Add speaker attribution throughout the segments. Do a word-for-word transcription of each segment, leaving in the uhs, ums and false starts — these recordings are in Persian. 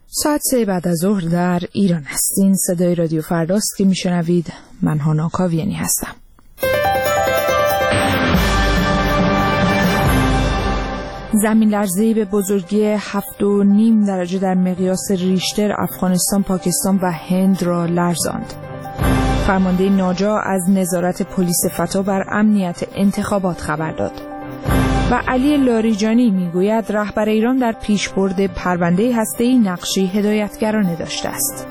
Speaker 1: ساعت سه بعد از ظهر در ایران هستین. صدای رادیو فرداست که میشنوید. من هانا کاویانی هستم. زمین لرزه‌ای به بزرگی هفت و نیم درجه در مقیاس ریشتر افغانستان، پاکستان و هند را لرزاند. فرمانده ناجا از نظارت پلیس فتا بر امنیت انتخابات خبر داد. و علی لاریجانی میگوید رهبر ایران در پیشبرد پرونده هسته‌ای نقشی هدایتگرانه داشته است.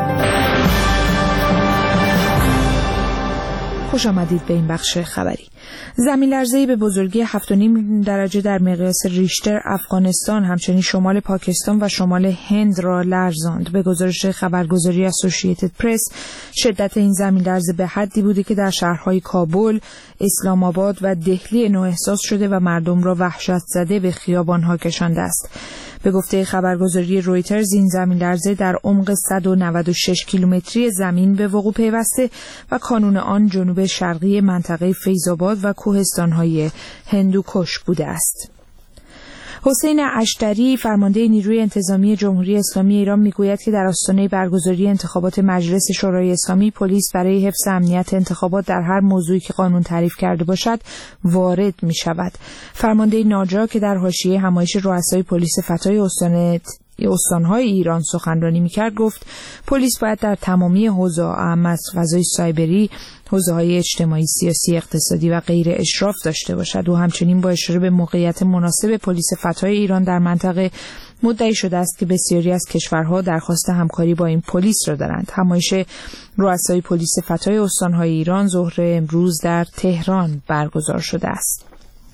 Speaker 1: خوش آمدید به این بخش خبری. زمین لرزه‌ای به بزرگی هفت و نیم درجه در مقیاس ریشتر افغانستان، همچنین شمال پاکستان و شمال هند را لرزاند. به گزارش خبرگزاری اسوسییتد پرس، شدت این زمین لرزه به حدی بوده که در شهرهای کابل، اسلام آباد و دهلی نو احساس شده و مردم را وحشت زده به خیابان‌ها کشانده است. به گفته خبرگزاری رویترز، این زمین لرزه در عمق صد و نود و شش کیلومتری زمین به وقوع پیوسته و کانون آن جنوب شرقی منطقه فیض‌آباد و کوهستان‌های هندوکش بوده است. حسین اشتری، فرمانده نیروی انتظامی جمهوری اسلامی ایران، میگوید که در آستانه برگزاری انتخابات مجلس شورای اسلامی، پلیس برای حفظ امنیت انتخابات در هر موضوعی که قانون تعریف کرده باشد وارد می شود. فرمانده ناجا که در حاشیه همایش رؤسای پلیس فتای استان استانهای ایران سخنرانی میکرد، گفت پلیس باید در تمامی حوزه اهم از فضای سایبری، حوزه‌های اجتماعی، سیاسی، اقتصادی و غیر اشراف داشته باشد. و همچنین با اشاره به موقعیت مناسب پلیس فتای ایران در منطقه، مدعی شده است که بسیاری از کشورها درخواست همکاری با این پلیس را دارند. همایش رؤسای پلیس فتای استانهای ایران ظهر امروز در تهران برگزار شده است.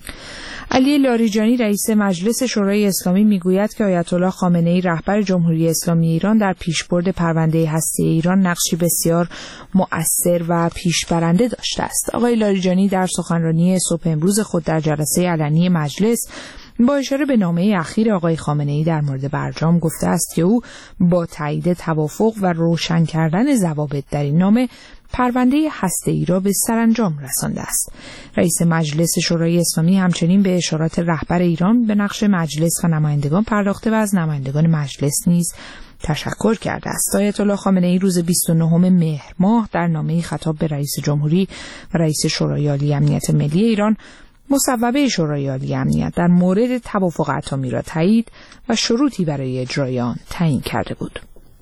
Speaker 1: علی لاریجانی، رئیس مجلس شورای اسلامی، میگوید که آیت الله خامنه‌ای، رهبر جمهوری اسلامی ایران، در پیشبرد پرونده هسته‌ای ایران نقشی بسیار مؤثر و پیشبرنده داشته است. آقای لاریجانی در سخنرانی صبح امروز خود در جلسه علنی مجلس با اشاره به نامه اخیر آقای خامنه‌ای در مورد برجام گفته است که او با تایید توافق و روشن کردن ضوابط در این نامه پرونده هسته‌ای را به سرانجام رسانده است. رئیس مجلس شورای اسلامی همچنین به اشارات رهبر ایران به نقش مجلس و نمایندگان پرداخته و از نمایندگان مجلس نیز تشکر کرده است. آیت الله خامنه‌ای روز بیست و نهم مهر ماه در نامه‌ای خطاب به رئیس جمهوری و رئیس شورای عالی امنیت ملی ایران، مصوبه شورای عالی امنیت در مورد توافق اتمی را تایید و شروطی برای اجرای آن تعیین کرده بود.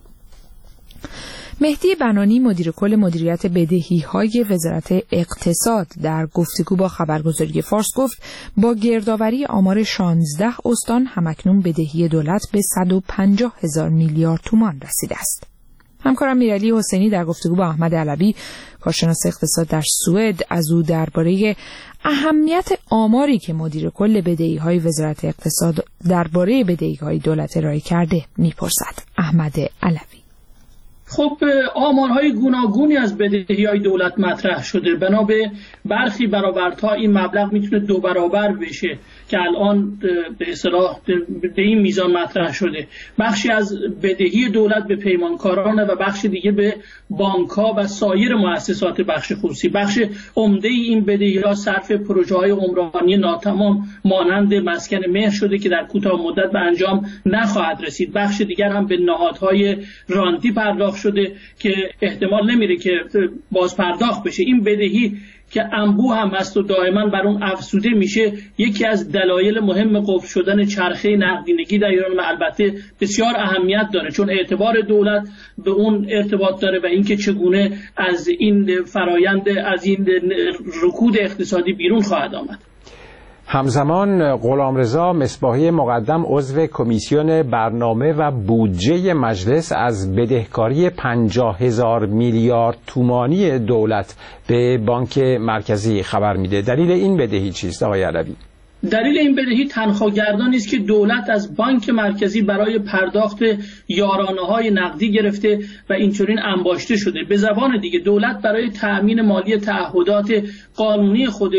Speaker 1: مهدی بنانی، مدیر کل مدیریت بدهی‌های وزارت اقتصاد، در گفتگو با خبرگزاری فارس گفت با گردآوری آمار شانزده استان همکنون بدهی دولت به صد و پنجاه هزار میلیارد تومان رسیده است. همکارم میرعلی حسینی در گفتگو با احمد علوی، کارشناس اقتصاد در سوئد، از او درباره اهمیت آماری که مدیر کل بدهی‌های وزارت اقتصاد درباره بدهی‌های دولت ارائه کرده میپرسد. احمد علوی:
Speaker 2: خب آمارهای گوناگونی از بدهی‌های دولت مطرح شده. بنا به برخی برآوردها این مبلغ میتونه دو برابر بشه که الان به اصطلاح به این میزان مطرح شده. بخشی از بدهی دولت به پیمانکاران و بخش دیگه به بانک‌ها و سایر مؤسسات بخش خصوصی. بخش عمده این بدهی‌ها صرف پروژه‌های عمرانی ناتمام مانند مسکن مهر شده که در کوتاه مدت به انجام نخواهد رسید. بخش دیگر هم به نهادهای رانتی پرداخت شده که احتمال نمیره که باز پرداخت بشه. این بدهی که انبوه هم هست و دائما بر اون افزوده میشه، یکی از دلایل مهم قفل شدن چرخه نقدینگی در ایران و البته بسیار اهمیت داره، چون اعتبار دولت به اون ارتباط داره و اینکه چگونه از این فرایند، از این رکود اقتصادی بیرون خواهد آمد.
Speaker 3: همزمان غلامرضا مصباحی مقدم، عضو کمیسیون برنامه و بودجه مجلس، از بدهکاری پنجاه هزار میلیارد تومانی دولت به بانک مرکزی خبر میده. دلیل این بدهی چیست آقای علوی؟
Speaker 2: دلیل این بدهی تنخواگردانی است که دولت از بانک مرکزی برای پرداخت یارانه‌های نقدی گرفته و اینچنین انباشته شده. به زبان دیگه دولت برای تأمین مالی تعهدات قانونی خودش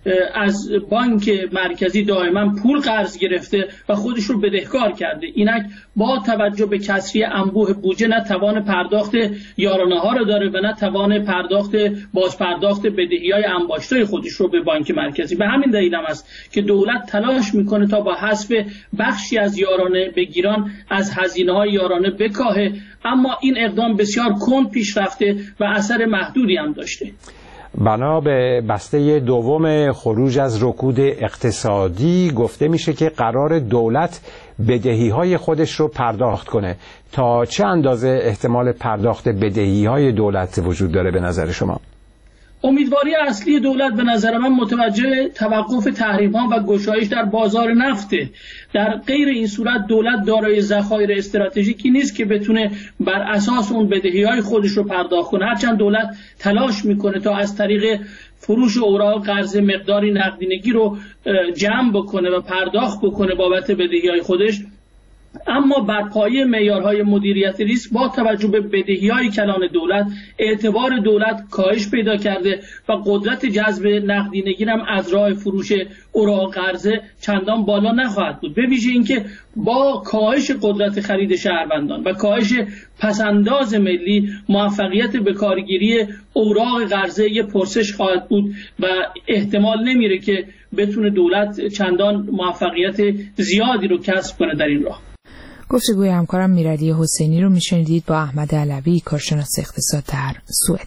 Speaker 2: از بانک مرکزی دائما پول قرض گرفته و خودش رو بدهکار کرده. اینک با توجه به کسری انبوه بودجه نه توان پرداخت یارانه ها رو داره و نه توان پرداخت باز پرداخت بدهی‌های انباشته خودش رو به بانک مرکزی. به همین دلیل هم است که دولت تلاش میکنه تا با حذف بخشی از یارانه بگیران از هزینه‌های یارانه بکاهه، اما این اقدام بسیار کند پیش رفته و اثر محدودی هم داشته.
Speaker 3: بنا به بسته دوم خروج از رکود اقتصادی گفته میشه که قرار دولت بدهی‌های خودش رو پرداخت کنه. تا چه اندازه احتمال پرداخت بدهی‌های دولت وجود داره به نظر شما؟
Speaker 2: امیدواری اصلی دولت به نظر من متوجه توقف تحریم‌ها و گشایش در بازار نفته. در غیر این صورت دولت دارای ذخایر استراتژیکی نیست که بتونه بر اساس اون بدهی‌های خودش رو پرداخت کنه. هرچند دولت تلاش میکنه تا از طریق فروش اوراق قرضه مقداری نقدینگی رو جمع بکنه و پرداخت بکنه بابت بدهی‌های خودش، اما بر پایه معیارهای مدیریت ریسک با توجه به بدهی‌های کلان دولت اعتبار دولت کاهش پیدا کرده و قدرت جذب نقدینگی هم از راه فروش اوراق قرضه چندان بالا نخواهد بود. به ویژه اینکه با کاهش قدرت خرید شهروندان و کاهش پسنداز ملی موفقیت به کارگیری اوراق قرضه یه پرسش خواهد بود و احتمال نمیره که بتونه دولت چندان موفقیت زیادی رو کسب کنه در این راه.
Speaker 1: گفتگوی همکارم میردی حسینی رو میشنیدید با احمد علوی، کارشناس اقتصاد در سوئد.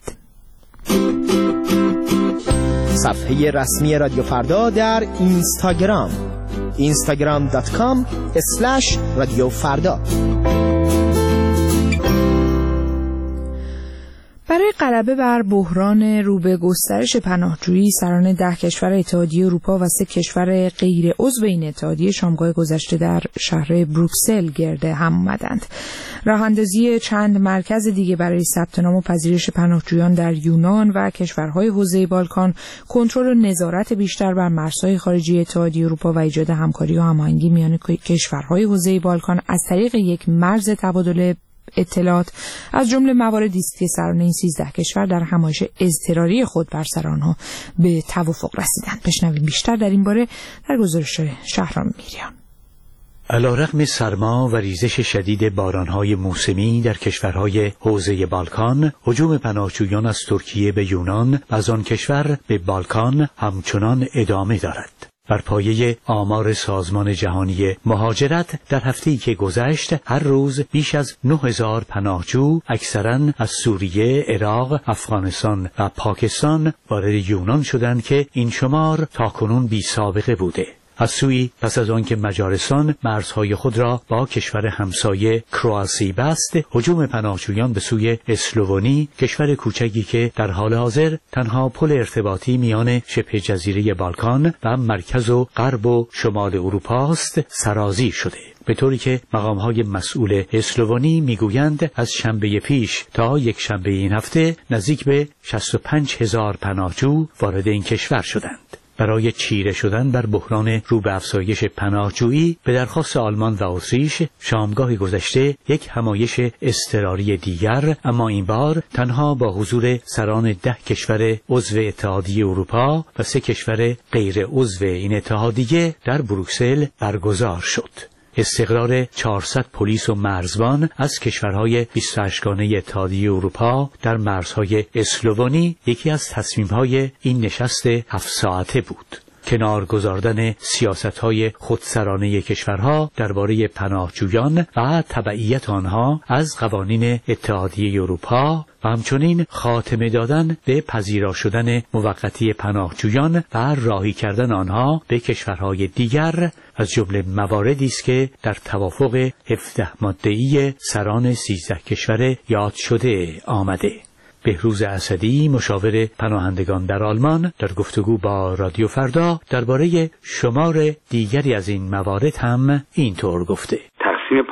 Speaker 4: صفحه رسمی رادیو فردا در اینستاگرام اینستاگرام دات کام اسلش رادیو فردا.
Speaker 1: برای غلبه بر بحران رو به گسترش پناهجویی، سران ده کشور اتحادیه اروپا و سه کشور غیر عضو این اتحادیه شامگاه گذشته در شهر بروکسل گرد هم آمدند. راه‌اندازی چند مرکز دیگه برای ثبت نام و پذیرش پناهجویان در یونان و کشورهای حوزه بالکان، کنترل و نظارت بیشتر بر مرزهای خارجی اتحادیه اروپا و ایجاد همکاری و هماهنگی میان کشورهای حوزه بالکان از طریق یک مرز تبادل اطلاعات از جمله مواردی است که سران این سیزده کشور در همایش اضطراری خود بر سر آنها به توافق رسیدند. بشنویم بیشتر در این باره در گزارش شهرام میریان.
Speaker 5: علیرغم سرما و ریزش شدید بارانهای موسمی در کشورهای حوزه بالکان، هجوم پناهجویان از ترکیه به یونان و از آن کشور به بالکان همچنان ادامه دارد. بر پایه آمار سازمان جهانی مهاجرت در هفته‌ای که گذشت، هر روز بیش از نه هزار پناهجو اکثراً از سوریه، عراق، افغانستان و پاکستان وارد یونان شدند که این شمار تاکنون بی سابقه بوده. از سوی پس از آنکه مجارستان مرزهای خود را با کشور همسایه کرواسی بست، هجوم پناهجویان به سوی اسلوونی، کشور کوچکی که در حال حاضر تنها پل ارتباطی میان شبه جزیره بالکان و مرکز و غرب و شمال اروپا است، سرازیر شده. به طوری که مقام‌های مسئول اسلوونی میگویند از شنبه پیش تا یک شنبه این هفته نزدیک به شصت و پنج هزار پناهجو وارد این کشور شدند. برای چیره شدن بر بحران رو به افزایش پناهجویی، به درخواست آلمان و اتریش شامگاه گذشته یک همایش اضطراری دیگر، اما این بار تنها با حضور سران ده کشور عضو اتحادیه اروپا و سه کشور غیر عضو این اتحادیه در بروکسل برگزار شد. استقرار چهارصد پلیس و مرزبان از کشورهای بیست و هشت گانه اتحادیه اروپا در مرزهای اسلوونی یکی از تصمیم‌های این نشست هفت ساعته بود. کنار گذاردن سیاست‌های خودسرانه کشورها درباره پناهجویان و تبعیت آنها از قوانین اتحادیه اروپا و همچنین خاتمه دادن به پذیرا شدن موقتی پناهجویان و راهی کردن آنها به کشورهای دیگر از جمله مواردی است که در توافق هفده ماده‌ای سران سیزده کشور یاد شده آمده. بهروز اسدی، مشاور پناهندگان در آلمان، در گفتگو با رادیو فردا درباره شمار دیگری از این موارد هم اینطور گفته:
Speaker 6: تقسیم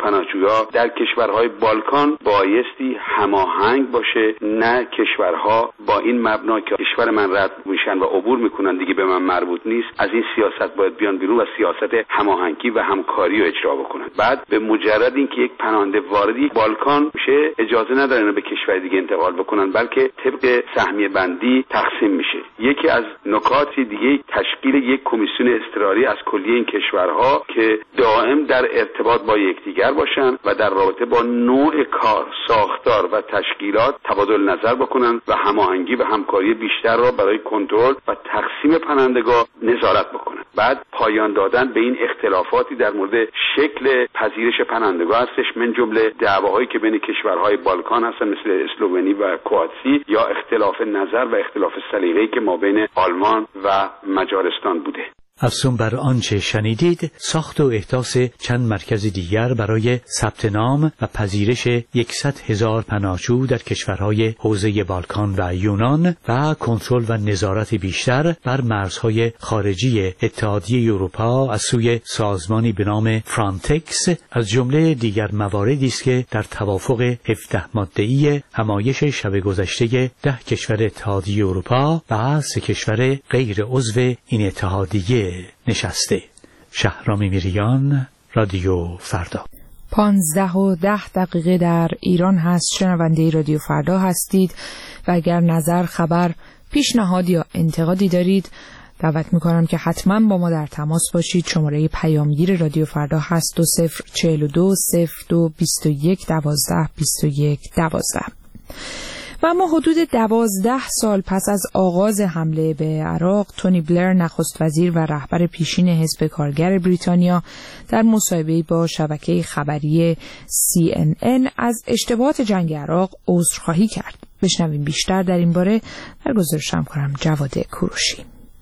Speaker 6: پناهجوها در کشورهای بالکان بایستی هماهنگ باشه، نه کشورها با این مبنا که کشور من رد میشن و عبور میکنن دیگه به من مربوط نیست، از این سیاست باید بیان بیرون و سیاست هماهنگی و همکاری رو اجرا بکنن. بعد به مجرد اینکه یک پناهنده واردی بالکان میشه اجازه ندارن به کشور دیگه انتقال بکنن، بلکه طبق سهمیه بندی تقسیم میشه. یکی از نکات دیگه تشکیل یک کمیسیون اضطراری از کلیه این کشورها که دائم در ارتباط با یکدیگر باشن و در رابطه با نوع کار، ساختار و تشکیلات تبادل نظر بکنن و هماهنگی و همکاری بیشتر را برای کنترل و تقسیم پناهندگان نظارت بکنن. بعد پایان دادن به این اختلافاتی در مورد شکل پذیرش پناهندگان هستش، من جمله دعواهایی که بین کشورهای بالکان هستن مثل اسلوونی و کرواتسی، یا اختلاف نظر و اختلاف سلیقه‌ای که ما بین آلمان و مجارستان بوده.
Speaker 5: افزون بر آنچه شنیدید، ساخت و احداث چند مرکز دیگر برای ثبت نام و پذیرش یکصد هزار پناهجو در کشورهای حوزه بالکان و یونان و کنترل و نظارت بیشتر بر مرزهای خارجی اتحادیه اروپا از سوی سازمانی به نام فرانتکس از جمله دیگر مواردی است که در توافق هفده ماده‌ای همایش شب گذشته ده کشور اتحادیه اروپا و سه کشور غیر عضو این اتحادیه نشسته. شهرام میریان، رادیو فردا.
Speaker 1: پانزده و ده دقیقه در ایران هست. شنونده رادیو فردا هستید و اگر نظر، خبر، پیشنهاد یا انتقادی دارید دعوت میکنم که حتما با ما در تماس باشید. شماره پیامگیر رادیو فردا هست دو صفر چهل و دو صفر دو بیست و یک دوازده بیست و یک دوازده. و اما حدود دوازده سال پس از آغاز حمله به عراق، تونی بلر نخست وزیر و رهبر پیشین حزب کارگر بریتانیا در مصاحبه‌ای با شبکه خبری سی ان ان از اشتباهات جنگ عراق عذرخواهی کرد. بشنویم بیشتر در این باره در گزارش همکارم جواد کوروشی.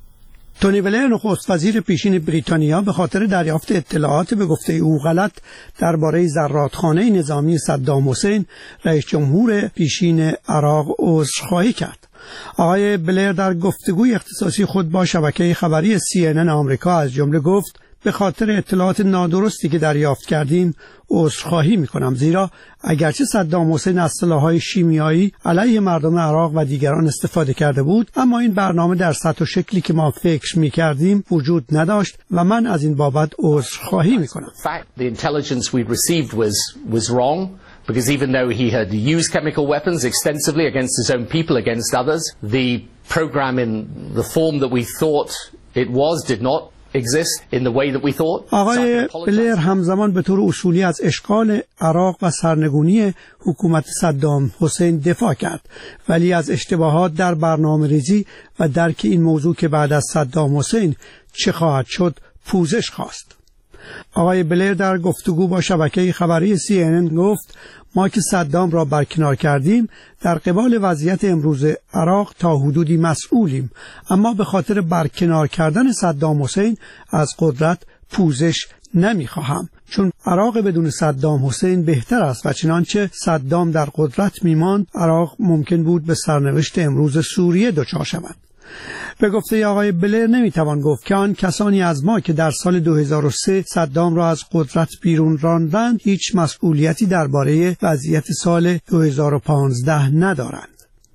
Speaker 7: تونی بلر نخست وزیر پیشین بریتانیا به خاطر دریافت اطلاعات به گفته او غلط درباره زرادخانه نظامی صدام حسین رئیس جمهور پیشین عراق عذرخواهی کرد. آقای بلر در گفتگوی اختصاصی خود با شبکه خبری سی ان ان آمریکا از جمله گفت به خاطر اطلاعات نادرستی که دریافت کردیم عذرخواهی میکنم، زیرا اگرچه صدام حسین از سلاح‌های شیمیایی علیه مردم عراق و دیگران استفاده کرده بود، اما این برنامه در سطح و شکلی که ما فکر میکردیم وجود نداشت و من از این بابت عذرخواهی میکنم.
Speaker 8: The intelligence we received was was wrong. Because even though he had used chemical weapons extensively against his own people, against others, the program in the form that we thought it was did not exist in the way that we thought.
Speaker 7: آقای بلر همزمان به طور اصولی از اشغال عراق و سرنگونی حکومت صدام حسین دفاع کرد، ولی از اشتباهات در برنامه‌ریزی و درک این موضوع که بعد از صدام حسین چه خواهد شد پوزش خواست. آقای بلر در گفتگو با شبکه خبری سی ان ان گفت ما که صدام را برکنار کردیم در قبال وضعیت امروز عراق تا حدودی مسئولیم، اما به خاطر برکنار کردن صدام حسین از قدرت پوزش نمیخواهم، چون عراق بدون صدام حسین بهتر است و چنانچه صدام در قدرت میماند عراق ممکن بود به سرنوشت امروز سوریه دچار شود. به گفته آقای بلر نمیتوان گفت که آن کسانی از ما که در سال دو هزار و سه صدام را از قدرت بیرون راندند هیچ مسئولیتی درباره وضعیت سال دو هزار و پانزده ندارند.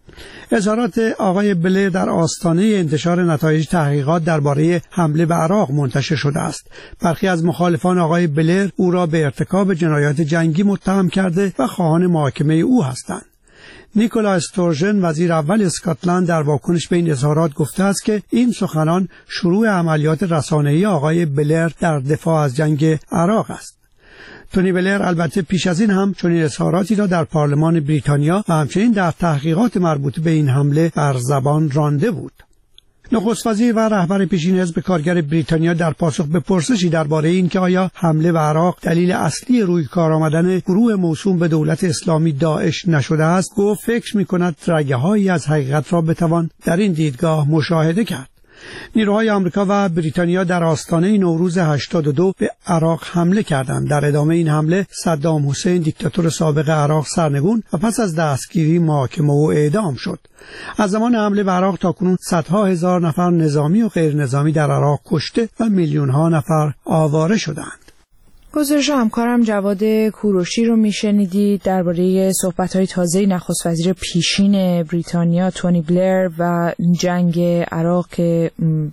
Speaker 7: اظهارات آقای بلر در آستانه انتشار نتایج تحقیقات درباره حمله به عراق منتشر شده است. برخی از مخالفان آقای بلر او را به ارتکاب جنایات جنگی متهم کرده و خواهان محاکمه او هستند. نیکولا استورژن وزیر اول اسکاتلند در واکنش به این اظهارات گفته است که این سخنان شروع عملیات رسانه‌ای آقای بلر در دفاع از جنگ عراق است. تونی بلر البته پیش از این هم چنین اظهاراتی را در پارلمان بریتانیا و همچنین در تحقیقات مربوط به این حمله بر زبان رانده بود. نخست وزیر و رهبر پیشین حزب کارگر بریتانیا در پاسخ به پرسشی درباره اینکه آیا حمله به عراق دلیل اصلی روی کار آمدن گروه موسوم به دولت اسلامی داعش نشده است گفت فکر می‌کند رگه‌هایی از حقیقت را بتوان در این دیدگاه مشاهده کرد. نیروهای آمریکا و بریتانیا در آستانه نوروز هشتاد و دو به عراق حمله کردند. در ادامه این حمله صدام حسین دیکتاتور سابق عراق سرنگون و پس از دستگیری محاکمه و اعدام شد. از زمان حمله به عراق تاکنون صدها هزار نفر نظامی و غیر نظامی در عراق کشته و میلیون ها نفر آواره شدند.
Speaker 1: گزارش همکارم جواد کوروشی رو میشنیدید درباره صحبت‌های تازه نخست وزیر پیشین بریتانیا تونی بلر و جنگ عراق که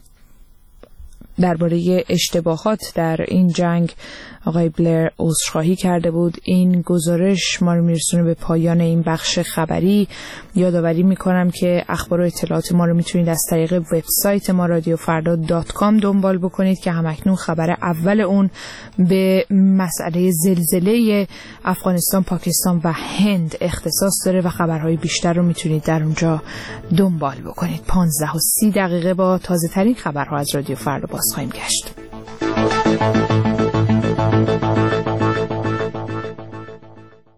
Speaker 1: درباره اشتباهات در این جنگ آقای بلر عذرخواهی کرده بود. این گزارش ما رو میرسونه به پایان این بخش خبری. یادآوری میکنم که اخبار و اطلاعات ما رو میتونید از طریق وبسایت ما رادیو فردا دات کام دنبال بکنید که همکنون خبر اول اون به مسئله زلزله افغانستان، پاکستان و هند اختصاص داره و خبرهای بیشتر رو میتونید در اونجا دنبال بکنید. پانزده و سی دقیقه با تازه ترین خبرها از رادیو فردا باز خواهیم گشت.